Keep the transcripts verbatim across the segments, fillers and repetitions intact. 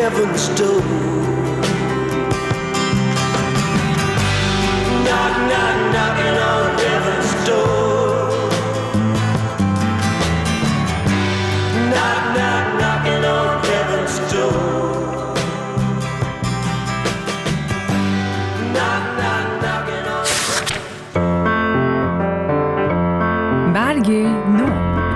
heaven's door. Knock, knock, knocking on heaven's door. Knock, knock, knocking on heaven's door. Knock, knock, knocking on. برگ نو.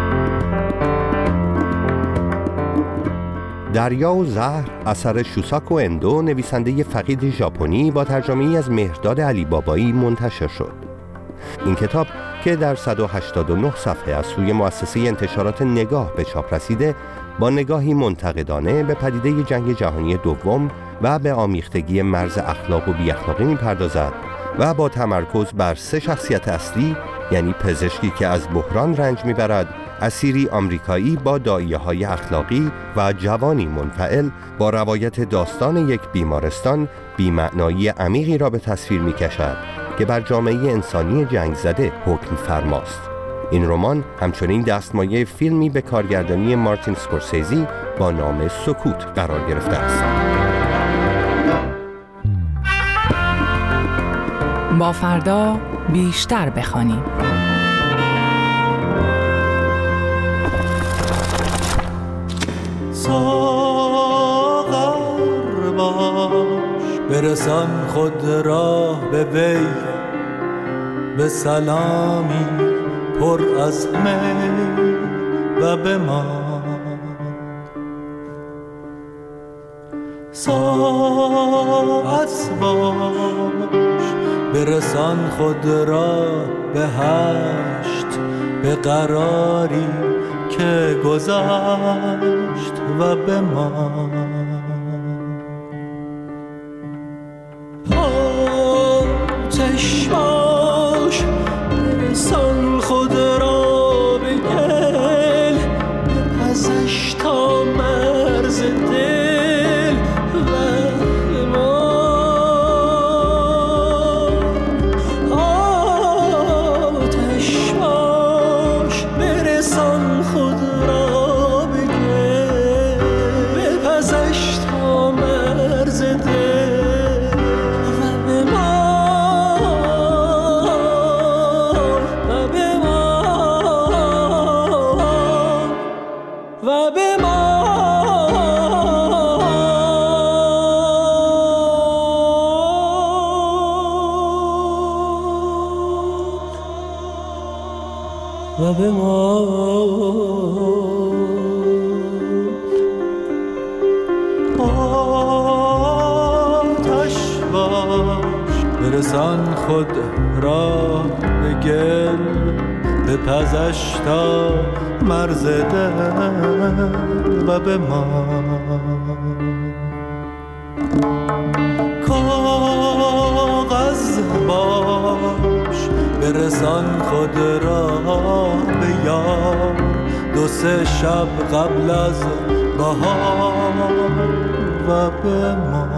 دریا و زهر اثر شوساکو اندو، نویسنده فقید ژاپنی، با ترجمه‌ای از مهرداد علیبابایی منتشر شد. این کتاب که در صد و هشتاد و نه صفحه از سوی مؤسسه انتشارات نگاه به چاپ رسیده، با نگاهی منتقدانه به پدیده جنگ جهانی دوم و به آمیختگی مرز اخلاق و بی اخلاقی می‌پردازد و با تمرکز بر سه شخصیت اصلی، یعنی پزشکی که از بحران رنج می‌برد، اسیری آمریکایی با داعیه‌های اخلاقی و جوانی منفعل، با روایت داستان یک بیمارستان، بی‌معنایی عمیقی را به تصویر می‌کشد که بر جامعه انسانی جنگ زده حکم فرماست. این رمان همچنین دستمایه فیلمی به کارگردانی مارتین اسکورسیزی با نام سکوت قرار گرفته است. با فردا بیشتر بخوانیم. ساغر باش برسان خود راه به وی، به سلامی پر از می و به ما. ساعت باش برسان خود را به هشت، به قراری که گذشت و به ما. آتش باش برسان خود را به گل، بپزش تا مرز دل و به ما. آتش باش برسان خود را به گل، بپزش تا مرز دل و به ما. و به ما و به ما آتش باش برسان خود را به گل، بپزش تا مرز دل و به ما. کاغذ باش برسان خود را به یار، دو سه شب قبل از بهار و به ما.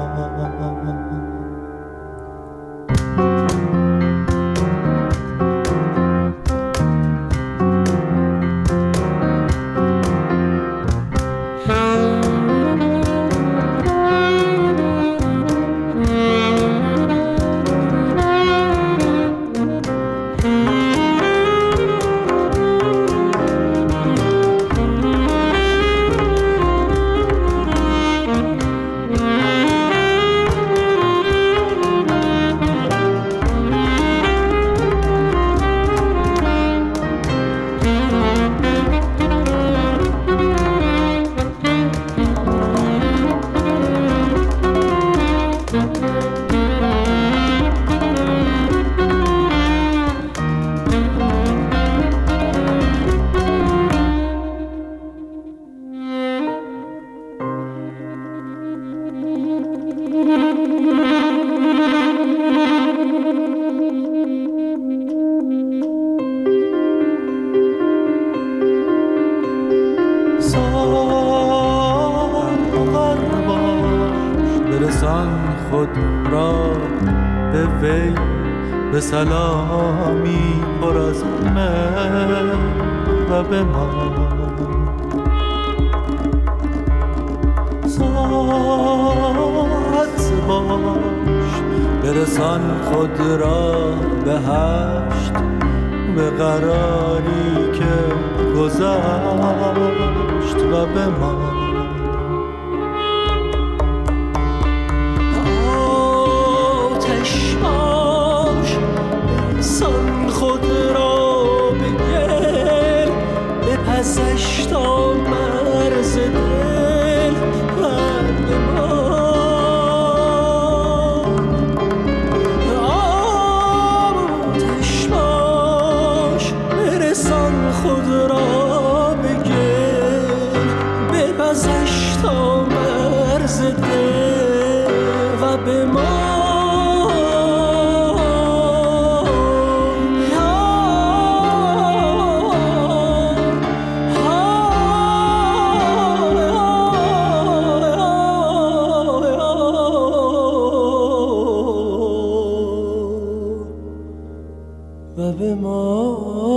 خود را به وی، به سلامی پر از مهر و به ما. ساعت باش، برسان خود را به هشت، به قراری که گذشت و به ما. آتش باش، برسان خود را به گل، بپزش تا مرز دل و به ما. آتش باش، برسان خود را به گل، بپزش تا مرز دل و به ما. و به ما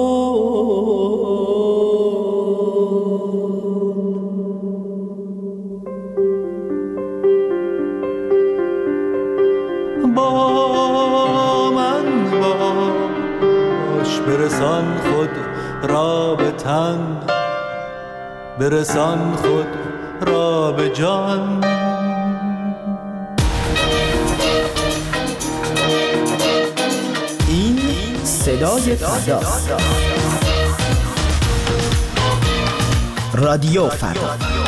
با من باش، برسان خود را به تن، برسان خود را به جان. صدای فردا، رادیو فردا.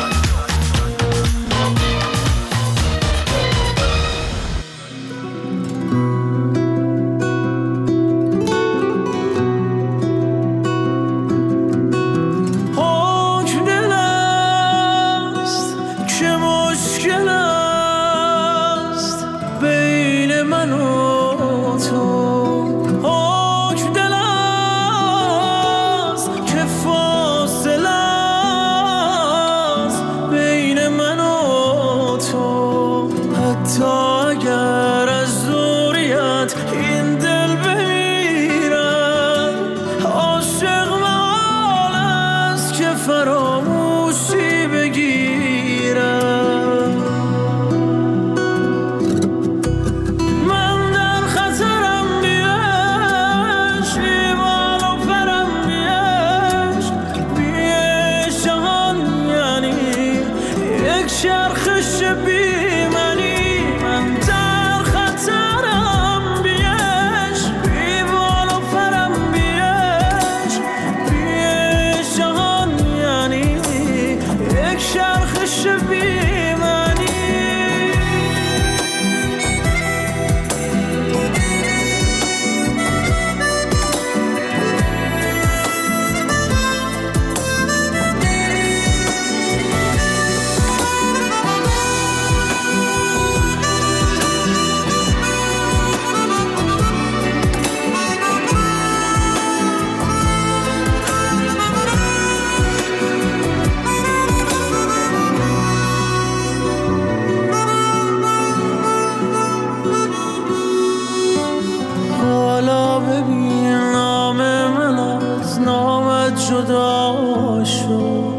جدا شد،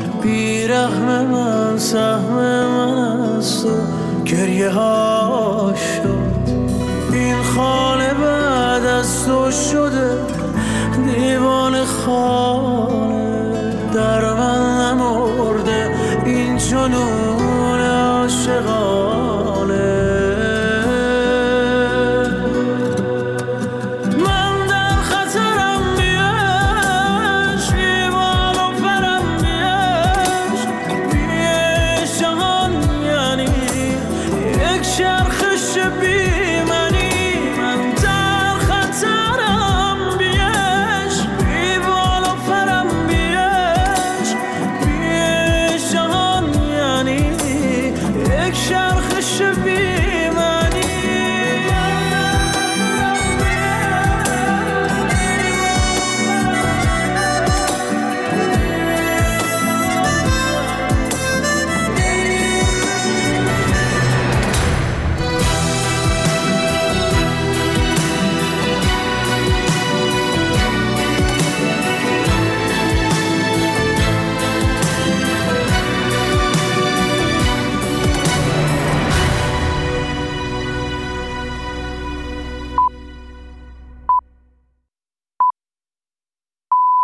بیرحم من سهم من است و گریه ها شد. این خانه بعد از تو شده دیوان خانه، در من نمرده این جنون